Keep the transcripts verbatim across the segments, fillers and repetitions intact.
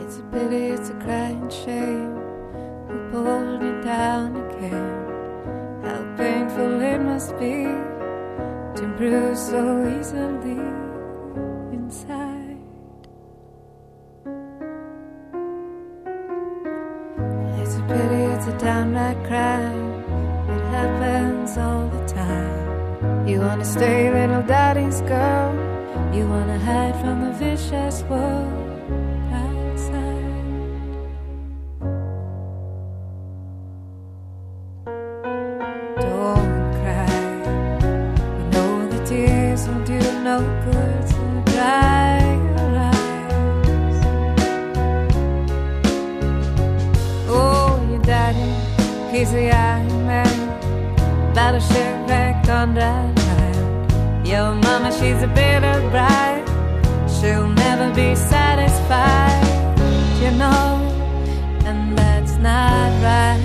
It's a pity, it's a crying shame who pulled you down again. How painful it must be to bruise so easily inside. It's a pity, it's a downright crime. It happens all the time. You wanna stay little daddy's girl. You wanna hide from the vicious world outside. Don't cry. You know the tears will do no good, so dry your eyes. Oh, your daddy, he's a young man, battleship wrecked on that land. Your mama, she's a bitter bride. She'll never be satisfied, you know, and that's not right.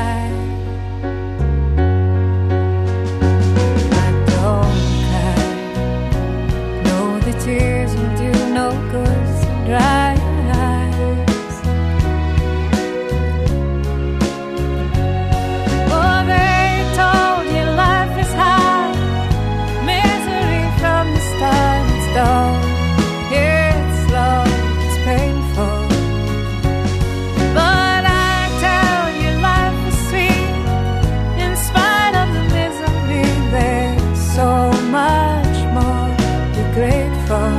But don't cry. No, the tears will do no good, so dry your eyes. Oh, they told you life is hard, misery from the start. It's dull, it's slow, it's painful. But I tell you life is sweet, in spite of the misery. There's so much more to be grateful.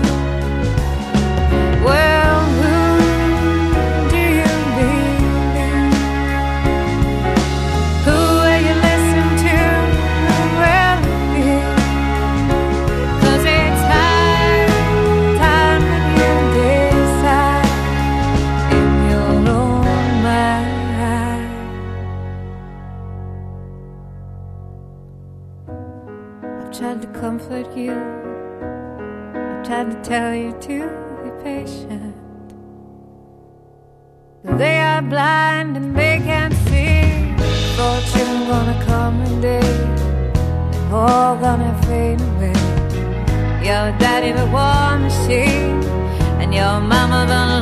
Well, who do you believe? Who will you listen to? Who will it be? 'Cause it's high time that you decide in your own mind. I've tried to comfort you, I've tried to tell you to be patient. They are blind and they can't see. Fortune gonna come one day, and all gonna fade away. Your daddy the war machine, and your mama the